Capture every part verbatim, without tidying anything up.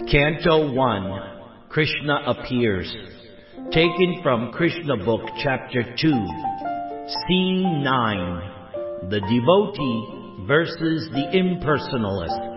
Canto one, Krishna Appears. Taken from Krishna Book, Chapter two, Scene nine, The Devotee versus the Impersonalist.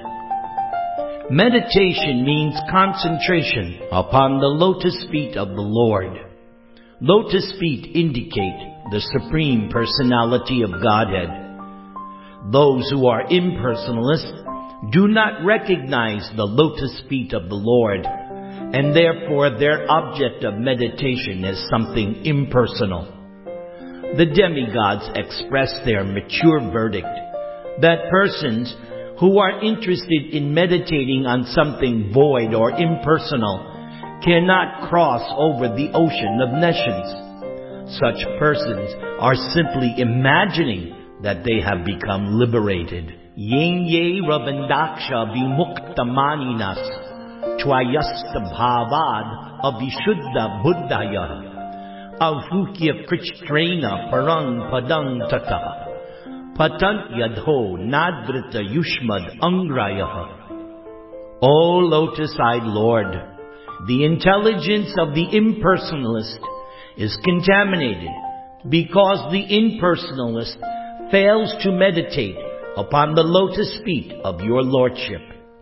Meditation means concentration upon the lotus feet of the Lord. Lotus feet indicate the Supreme Personality of Godhead. Those who are impersonalists do not recognize the lotus feet of the Lord, and therefore their object of meditation is something impersonal. The demigods express their mature verdict that persons who are interested in meditating on something void or impersonal cannot cross over the ocean of nescience. Such persons are simply imagining that they have become liberated. Yen ye ravandaksha vimuktamaninas twayasta bhavad avishuddha buddhaya avukya krichtrena parang padang tata patant yadho nadrita yushmad angrayah. O lotus-eyed Lord, the intelligence of the impersonalist is contaminated because the impersonalist fails to meditate upon the lotus feet of your Lordship.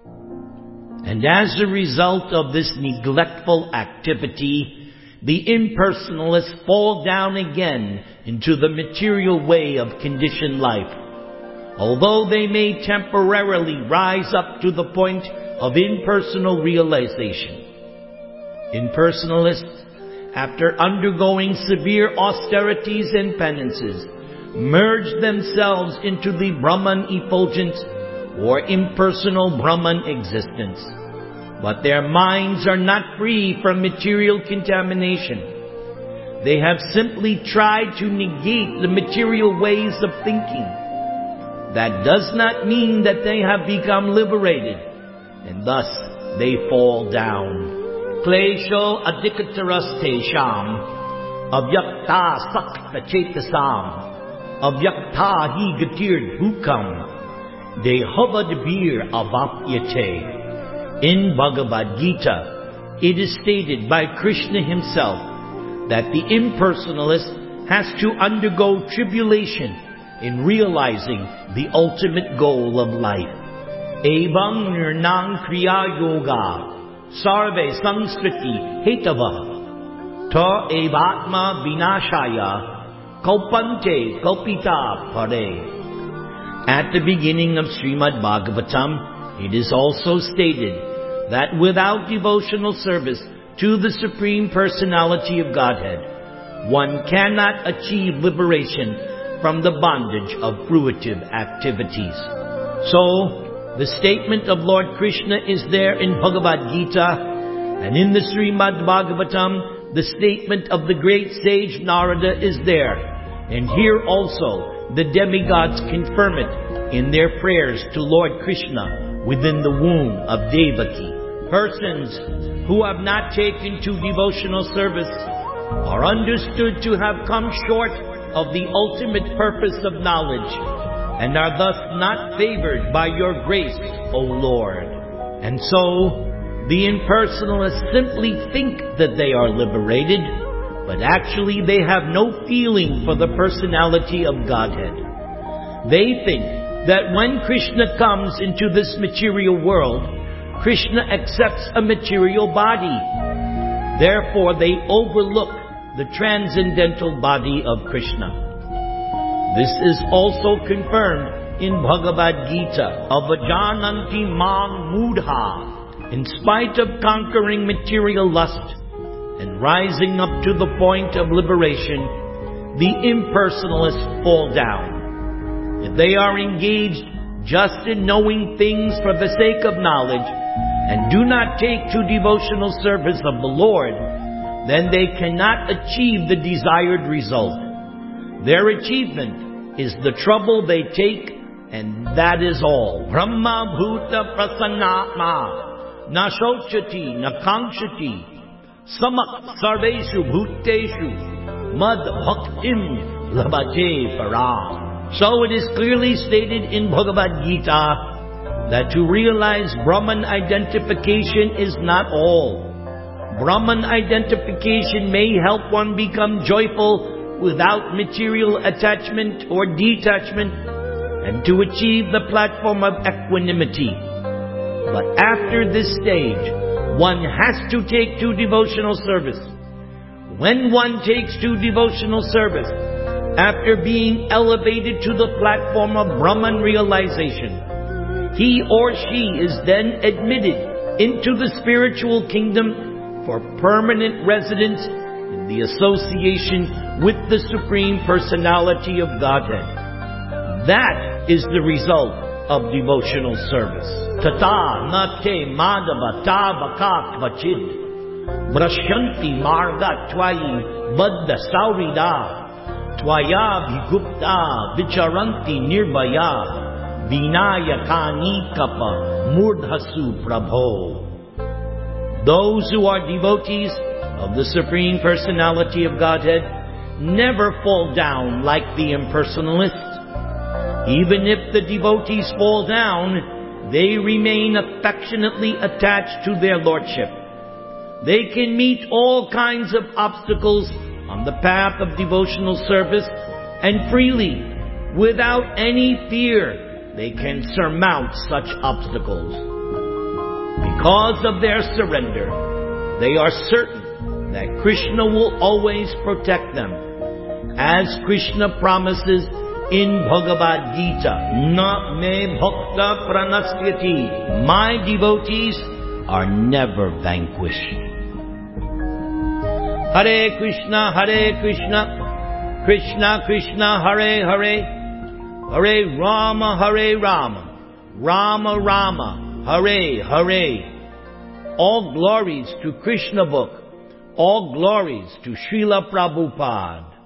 And as a result of this neglectful activity, the impersonalists fall down again into the material way of conditioned life. Although they may temporarily rise up to the point of impersonal realization. Impersonalists, after undergoing severe austerities and penances, merge themselves into the Brahman effulgence or impersonal Brahman existence. But their minds are not free from material contamination. They have simply tried to negate the material ways of thinking. That does not mean that they have become liberated, and thus they fall down. Klesho adikataras tesham avyakta sakta chetasam avyakta hi gatir bhukam dehovad bir avapyate. In Bhagavad Gita, it is stated by Krishna himself that the impersonalist has to undergo tribulation in realizing the ultimate goal of life. Evam nirnang kriya yoga sarve sangskriti hetava ta evatma vinashaya Kaupante Kaupita Pare. At the beginning of Srimad Bhagavatam, it is also stated that without devotional service to the Supreme Personality of Godhead, one cannot achieve liberation from the bondage of fruitive activities. So, the statement of Lord Krishna is there in Bhagavad Gita, and in the Srimad Bhagavatam, the statement of the great sage Narada is there. And here also, the demigods confirm it in their prayers to Lord Krishna within the womb of Devaki. Persons who have not taken to devotional service are understood to have come short of the ultimate purpose of knowledge, and are thus not favored by your grace, O Lord. And so, the impersonalists simply think that they are liberated, but actually they have no feeling for the personality of Godhead. They think that when Krishna comes into this material world, Krishna accepts a material body. Therefore they overlook the transcendental body of Krishna. This is also confirmed in Bhagavad Gita. Avajananti mam mudha. In spite of conquering material lust and rising up to the point of liberation, the impersonalists fall down. If they are engaged just in knowing things for the sake of knowledge and do not take to devotional service of the Lord, then they cannot achieve the desired result. Their achievement is the trouble they take, and that is all. Brahma bhuta prasannatma na shochati na kankshati samak sarveshu bhuteshu mad bhaktim labhate param. So it is clearly stated in Bhagavad Gita that to realize Brahman identification is not all. Brahman identification may help one become joyful without material attachment or detachment and to achieve the platform of equanimity. But after this stage, one has to take to devotional service. When one takes to devotional service, after being elevated to the platform of Brahman realization, he or she is then admitted into the spiritual kingdom for permanent residence in the association with the Supreme Personality of Godhead. That is the result of devotional service. Tata nate madhava tavaka kvachid brashyanti marga twayi baddha saurida twaya bhigupta vicharanti nirbhaya vinayakani kapa murdhasu prabho. Those who are devotees of the Supreme Personality of Godhead never fall down like the impersonalists. Even if the devotees fall down, they remain affectionately attached to their lordship. They can meet all kinds of obstacles on the path of devotional service, and freely, without any fear, they can surmount such obstacles. Because of their surrender, they are certain that Krishna will always protect them. As Krishna promises in Bhagavad Gita, Na me bhakta pranasyati, my devotees are never vanquished. Hare Krishna, Hare Krishna, Krishna Krishna, Hare Hare, Hare Rama, Hare Rama, Rama Rama, Hare Hare. All glories to Krishna book, all glories to Srila Prabhupada.